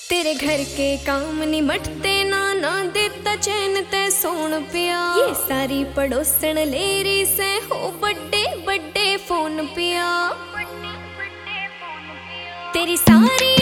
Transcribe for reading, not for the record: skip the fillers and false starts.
तेरे घर के काम निमटते ना ना देता चैन ते सोन पिया। ये सारी पड़ोसन लेरी से हो बड़े बड़े फोन पिया। तेरी सारी